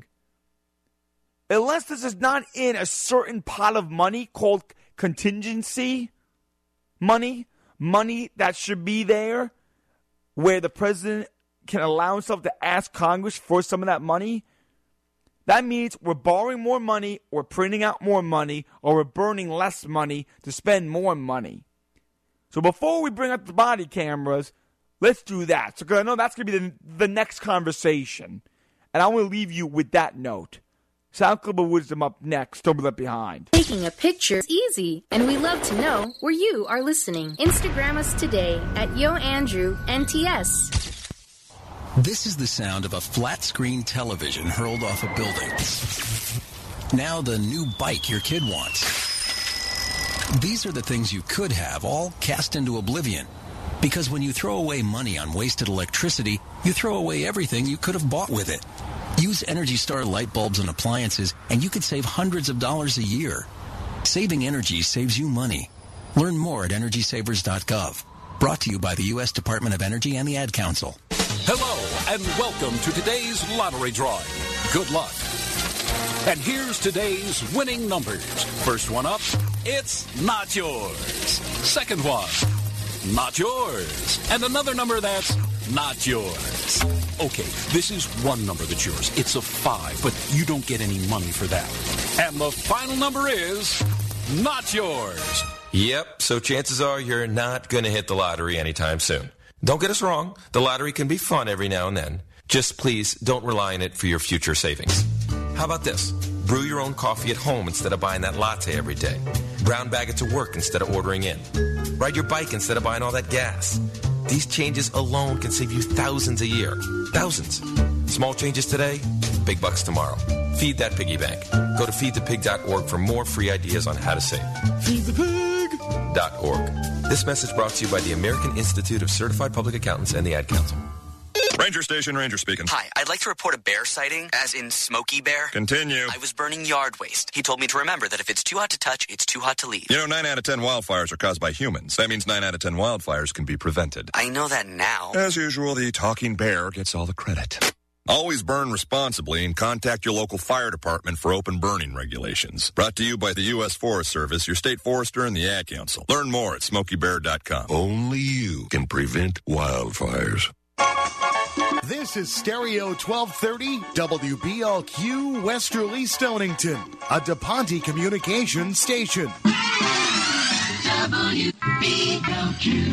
Unless this is not in a certain pot of money called contingency money, money that should be there, where the president can allow himself to ask Congress for some of that money, that means we're borrowing more money, we're printing out more money, or we're burning less money to spend more money. So before we bring up the body cameras, let's do that. So because I know that's going to be the, the next conversation. And I want to leave you with that note. Sound Club of Wisdom up next. Don't be left behind. Taking a picture is easy, and we love to know where you are listening. Instagram us today at YoAndrewNTS. This is the sound of a flat-screen television hurled off a building. Now the new bike your kid wants. These are the things you could have, all cast into oblivion. Because when you throw away money on wasted electricity, you throw away everything you could have bought with it. Use Energy Star light bulbs and appliances, and you could save hundreds of dollars a year. Saving energy saves you money. Learn more at energy savers dot gov. Brought to you by the U S Department of Energy and the Ad Council. Hello, and welcome to today's lottery drawing. Good luck. And here's today's winning numbers. First one up, it's not yours. Second one, not yours. And another number that's not yours. Okay, this is one number that's yours. It's a five, but you don't get any money for that. And the final number is not yours. Yep, so chances are you're not going to hit the lottery anytime soon. Don't get us wrong, the lottery can be fun every now and then. Just please don't rely on it for your future savings. How about this? Brew your own coffee at home instead of buying that latte every day. Brown bag it to work instead of ordering in. Ride your bike instead of buying all that gas. These changes alone can save you thousands a year. Thousands. Small changes today, big bucks tomorrow. Feed that piggy bank. Go to feed the pig dot org for more free ideas on how to save. feed the pig dot org. This message brought to you by the American Institute of Certified Public Accountants and the Ad Council. Ranger Station, Ranger speaking. Hi, I'd like to report a bear sighting, as in Smokey Bear. Continue. I was burning yard waste. He told me to remember that if it's too hot to touch, it's too hot to leave. You know, nine out of ten wildfires are caused by humans. That means nine out of ten wildfires can be prevented. I know that now. As usual, the talking bear gets all the credit. Always burn responsibly and contact your local fire department for open burning regulations. Brought to you by the U S Forest Service, your state forester, and the Ad Council. Learn more at smokey bear dot com. Only you can prevent wildfires. This is Stereo twelve thirty W B L Q Westerly Stonington, a DePonte Communications station. W B L Q.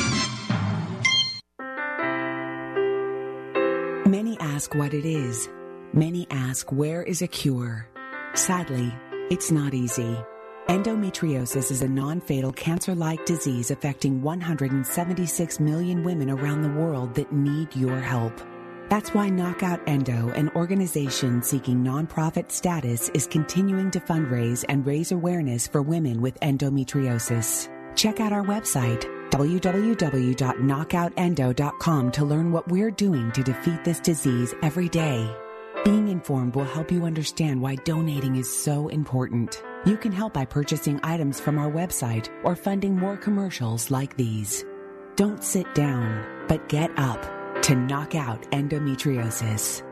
Many ask what it is. Many ask where is a cure. Sadly, it's not easy. Endometriosis is a non-fatal cancer-like disease affecting one hundred seventy-six million women around the world that need your help. That's why Knockout Endo, an organization seeking nonprofit status, is continuing to fundraise and raise awareness for women with endometriosis. Check out our website, w w w dot knockout endo dot com, to learn what we're doing to defeat this disease every day. Being informed will help you understand why donating is so important. You can help by purchasing items from our website or funding more commercials like these. Don't sit down, but get up. to knock out endometriosis.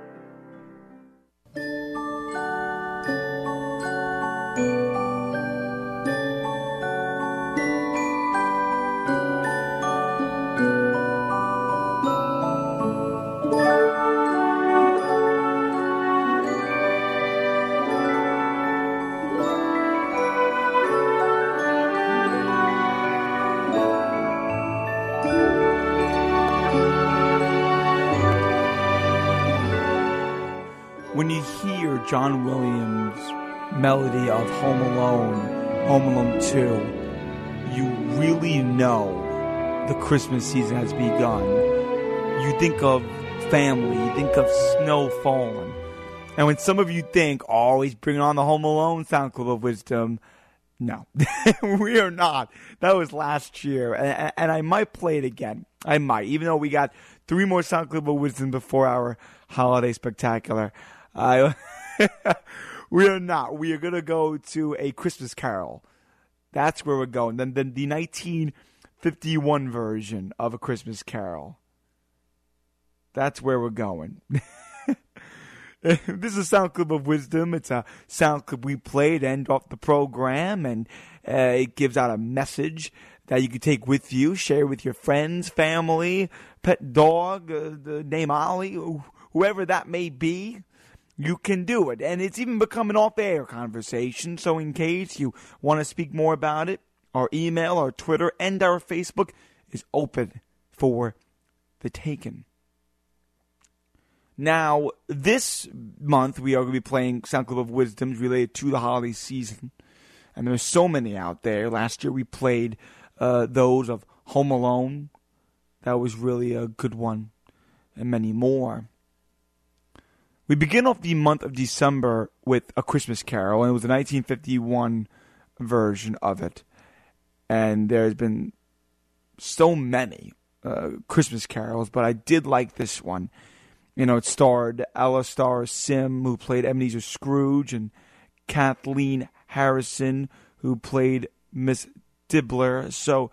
When you hear John Williams' melody of Home Alone, Home Alone two, you really know the Christmas season has begun. You think of family, you think of snow falling. And when some of you think, oh, he's bringing on the Home Alone Sound Club of Wisdom, no, we are not. That was last year, and, and I might play it again. I might, even though we got three more Sound Club of Wisdom before our holiday spectacular. I, we are not. We are going to go to a Christmas Carol. That's where we're going. Then the, the nineteen fifty-one version of A Christmas Carol. That's where we're going. This is a Sound Club of Wisdom. It's a sound clip we played to end off the program, and uh, it gives out a message that you can take with you, share with your friends, family, pet dog, uh, the name Ollie, whoever that may be. You can do it. And it's even become an off-air conversation. So in case you want to speak more about it, our email, our Twitter, and our Facebook is open for the taking. Now, this month we are going to be playing Sound Club of Wisdoms related to the holiday season. And there's so many out there. Last year we played uh, those of Home Alone. That was really a good one. And many more. We begin off the month of December with A Christmas Carol, and it was a nineteen fifty-one version of it. And there's been so many uh, Christmas carols, but I did like this one. You know, it starred Ella Starr Sim, who played Ebenezer Scrooge, and Kathleen Harrison, who played Miss Dibbler. So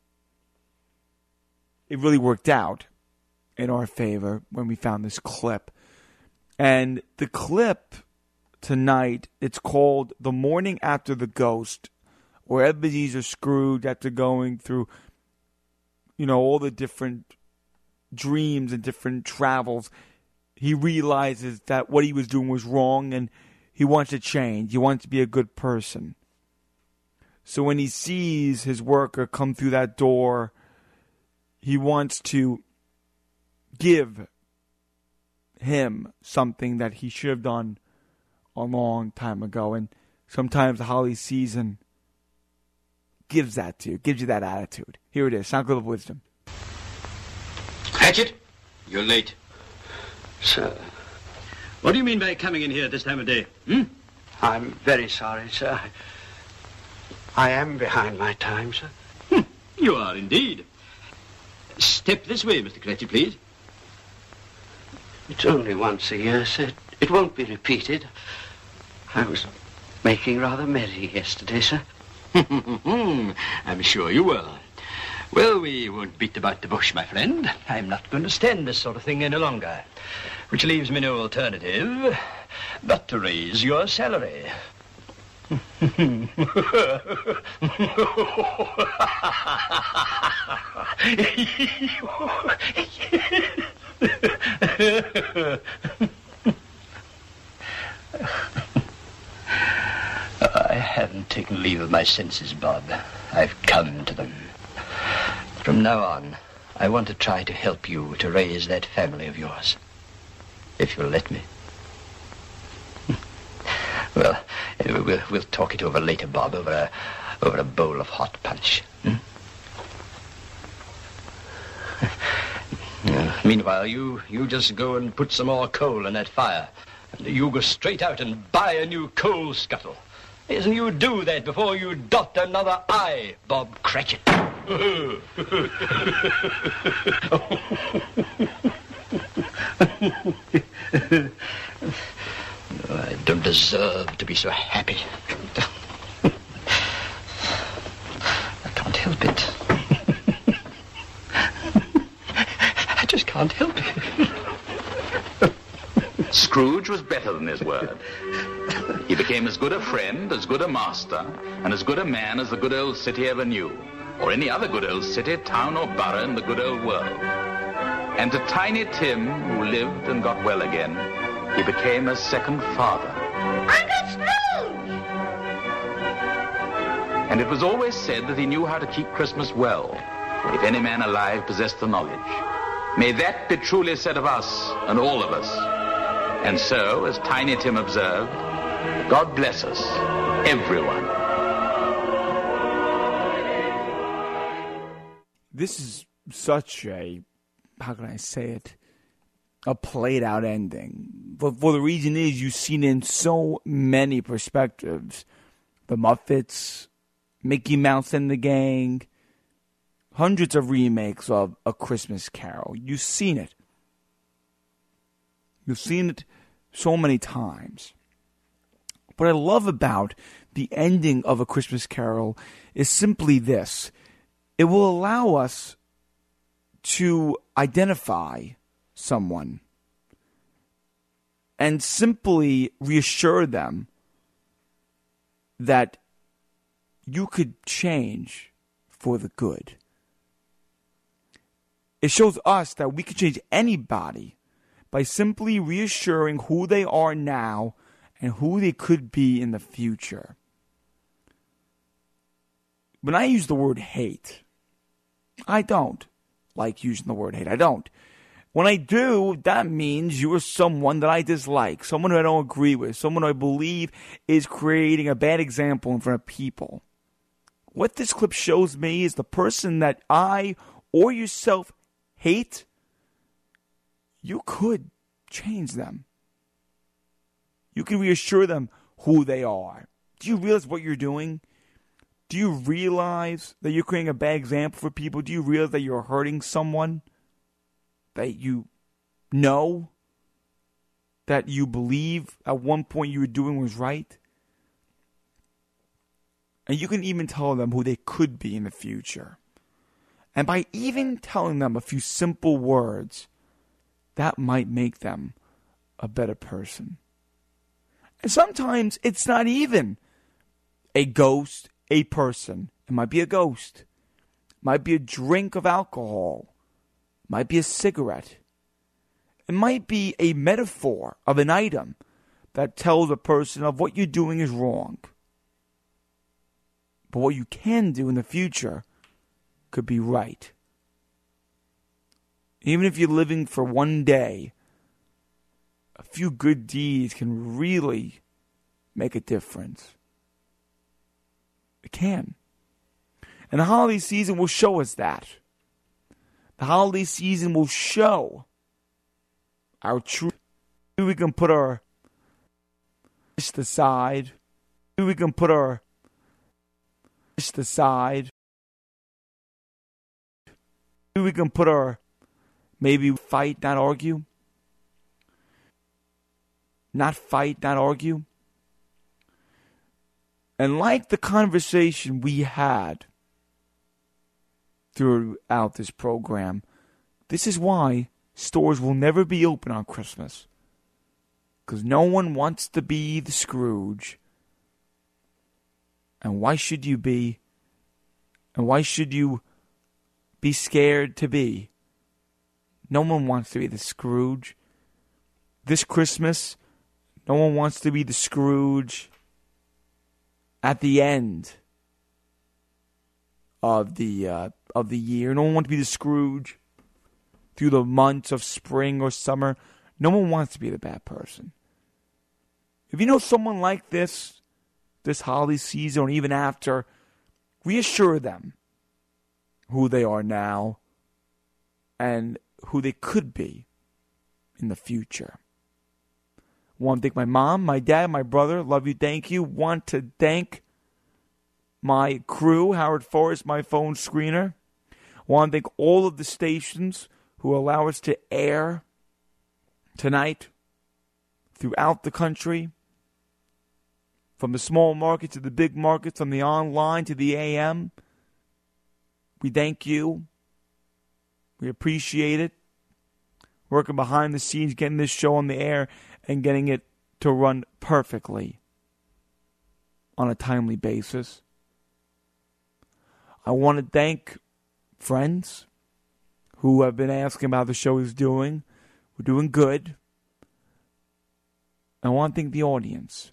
it really worked out in our favor when we found this clip. And the clip tonight, it's called The Morning After the Ghost, where Ebenezer Scrooge, after going through, you know, all the different dreams and different travels, he realizes that what he was doing was wrong and he wants to change. He wants to be a good person. So when he sees his worker come through that door, he wants to give him something that he should have done a long time ago. And sometimes the holiday season gives that to you, gives you that attitude. Here it is, Sound Club of Wisdom. Hatchet, you're late. Sir. What do you mean by coming in here at this time of day? Hmm? I'm very sorry, sir. I am behind my time, sir. Hmm. You are indeed. Step this way, Mister Cratchit, please. It's only once a year, sir. It won't be repeated. I was making rather merry yesterday, sir. I'm sure you were. Well, we won't beat about the bush, my friend. I'm not going to stand this sort of thing any longer. Which leaves me no alternative but to raise your salary. I haven't taken leave of my senses, Bob. I've come to them. From now on, I want to try to help you to raise that family of yours. If you'll let me. Well, we'll, we'll talk it over later, Bob, over a, over a bowl of hot punch. Hmm? uh, meanwhile, you, you just go and put some more coal in that fire. And you go straight out and buy a new coal scuttle. Yes, and you do that before you dot another I, Bob Cratchit. No, I don't deserve to be so happy. I can't help it. I just can't. can't help it. Scrooge was better than his word. He became as good a friend, as good a master, and as good a man as the good old city ever knew, or any other good old city, town, or borough in the good old world. And to Tiny Tim, who lived and got well again, he became a second father. Uncle Scrooge! And it was always said that he knew how to keep Christmas well, if any man alive possessed the knowledge. May that be truly said of us and all of us. And so, as Tiny Tim observed, God bless us, everyone. This is such a, how can I say it, a played out ending. But for the reason is you've seen it in so many perspectives. The Muppets, Mickey Mouse and the Gang, hundreds of remakes of A Christmas Carol. You've seen it. You've seen it so many times. What I love about the ending of A Christmas Carol is simply this. It will allow us to identify someone and simply reassure them that you could change for the good. It shows us that we can change anybody by simply reassuring who they are now and who they could be in the future. When I use the word hate, I don't like using the word hate. I don't. When I do, that means you are someone that I dislike, someone who I don't agree with, someone who I believe is creating a bad example in front of people. What this clip shows me is the person that I or yourself hate, you could change them. You can reassure them who they are. Do you realize what you're doing? Do you realize that you're creating a bad example for people? Do you realize that you're hurting someone that you know, that you believe at one point you were doing was right? And you can even tell them who they could be in the future. And by even telling them a few simple words, that might make them a better person. And sometimes it's not even a ghost, a person. It might be a ghost. It might be a drink of alcohol. It might be a cigarette. It might be a metaphor of an item that tells a person of what you're doing is wrong. But what you can do in the future could be right. Even if you're living for one day, a few good deeds can really make a difference. It can. And the holiday season will show us that. The holiday season will show our truth. Maybe we can put our list aside. Maybe we can put our list aside. Maybe we can put our, maybe fight, not argue. Not fight, not argue. And like the conversation we had throughout this program, this is why stores will never be open on Christmas. Because no one wants to be the Scrooge. And why should you be? And why should you be scared to be? No one wants to be the Scrooge. This Christmas, no one wants to be the Scrooge at the end of the uh, of the year. No one wants to be the Scrooge through the months of spring or summer. No one wants to be the bad person. If you know someone like this, this holiday season or even after, reassure them who they are now and who they could be in the future. Want to thank my mom, my dad, my brother. Love you, thank you. Want to thank my crew, Howard Forrest, my phone screener. Want to thank all of the stations who allow us to air tonight throughout the country. From the small market to the big markets, from the online to the A M. We thank you. We appreciate it. working behind the scenes, getting this show on the air, and getting it to run perfectly on a timely basis. I want to thank friends who have been asking about how the show is doing. We're doing good. I want to thank the audience.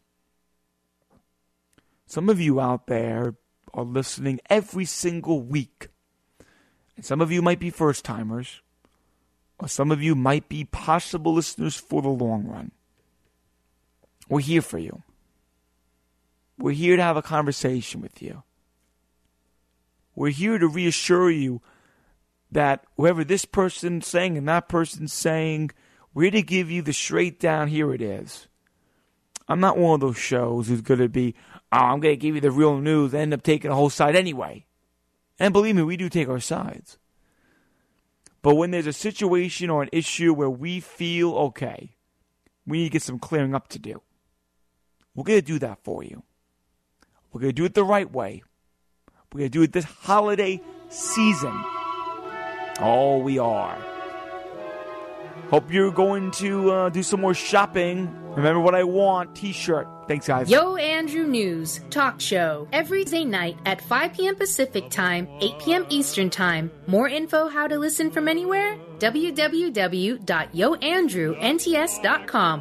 Some of you out there are listening every single week. And some of you might be first-timers. Or some of you might be possible listeners for the long run. We're here for you. We're here to have a conversation with you. We're here to reassure you that whoever this person's saying and that person's saying, we're to give you the straight down, here it is. I'm not one of those shows who's going to be, oh, I'm going to give you the real news, end up taking a whole side anyway. And believe me, we do take our sides. But when there's a situation or an issue where we feel, okay, we need to get some clearing up to do, we're going to do that for you. We're going to do it the right way. We're going to do it this holiday season. Oh, we are. Hope you're going to uh, do some more shopping. Remember what I want, t-shirt. Thanks, guys. Yo Andrew News Talk Show. Every Tuesday night at five p.m. Pacific Time, eight p.m. Eastern Time. More info how to listen from anywhere? w w w dot yo andrew n t s dot com.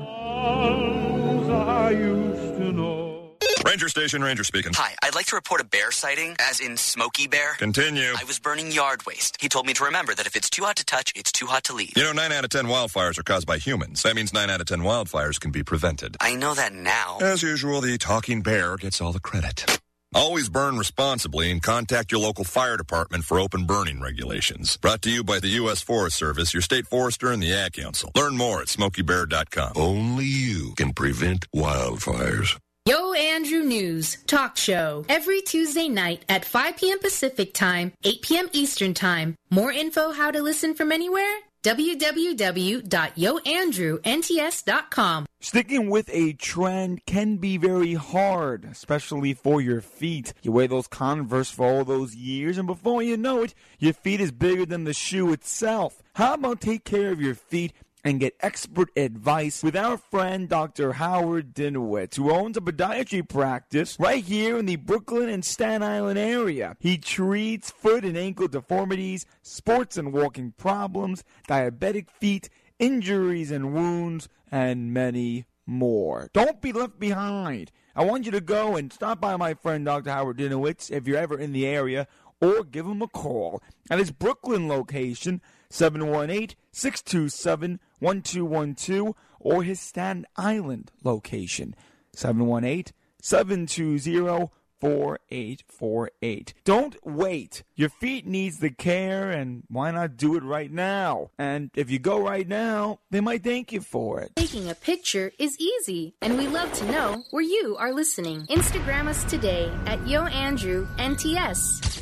I used to know. Ranger Station, Ranger speaking. Hi, I'd like to report a bear sighting, as in Smokey Bear. Continue. I was burning yard waste. He told me to remember that if it's too hot to touch, it's too hot to leave. You know, nine out of ten wildfires are caused by humans. That means nine out of ten wildfires can be prevented. I know that now. As usual, the talking bear gets all the credit. Always burn responsibly and contact your local fire department for open burning regulations. Brought to you by the U S Forest Service, your state forester, and the Ad Council. Learn more at smokey bear dot com. Only you can prevent wildfires. Yo Andrew News Talk Show. Every Tuesday night at five p.m. Pacific Time, eight p.m. Eastern Time. More info how to listen from anywhere? w w w dot yo andrew n t s dot com. Sticking with a trend can be very hard, especially for your feet. You wear those Converse for all those years, and before you know it, your feet is bigger than the shoe itself. How about take care of your feet and get expert advice with our friend Doctor Howard Dinowitz, who owns a podiatry practice right here in the Brooklyn and Staten Island area. He treats foot and ankle deformities, sports and walking problems, diabetic feet, injuries and wounds, and many more. Don't be left behind. I want you to go and stop by my friend Doctor Howard Dinowitz if you're ever in the area, or give him a call at his Brooklyn location, seven one eight, six two seven, one two one two, or his Staten Island location, seven one eight, seven two zero, four eight four eight. Don't wait. Your feet needs the care, and why not do it right now? And if you go right now, they might thank you for it. Taking a picture is easy, and we love to know where you are listening. Instagram us today at Yo Andrew N T S.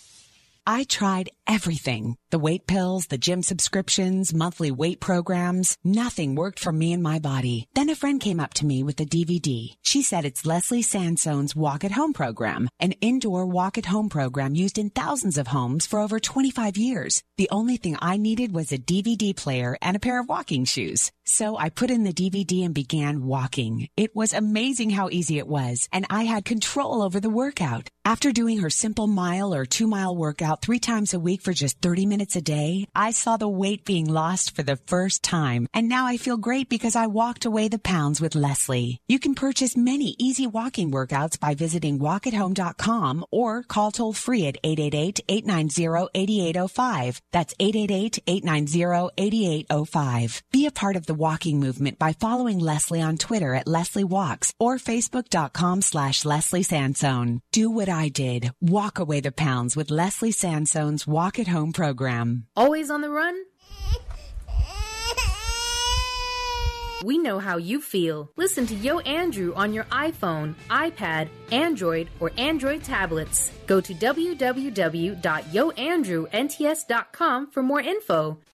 I tried everything. The weight pills, the gym subscriptions, monthly weight programs. Nothing worked for me and my body. Then a friend came up to me with a D V D. She said it's Leslie Sansone's Walk at Home program, an indoor walk at home program used in thousands of homes for over twenty-five years. The only thing I needed was a D V D player and a pair of walking shoes. So I put in the D V D and began walking. It was amazing how easy it was, and I had control over the workout. After doing her simple mile or two mile workout three times a week for just thirty minutes a day, I saw the weight being lost for the first time. And now I feel great because I walked away the pounds with Leslie. You can purchase many easy walking workouts by visiting walk at home dot com or call toll free at eight eight eight, eight nine zero, eight eight zero five. That's eight eight eight, eight nine zero, eight eight zero five. Be a part of the walking movement by following Leslie on Twitter at Leslie Walks or facebook dot com slash Leslie Sansone. Do what I did. Walk away the pounds with Leslie Sansone's Walk at Home program. Always on the run? We know how you feel. Listen to Yo Andrew on your iPhone, iPad, Android, or Android tablets. Go to w w w dot yo andrew n t s dot com for more info.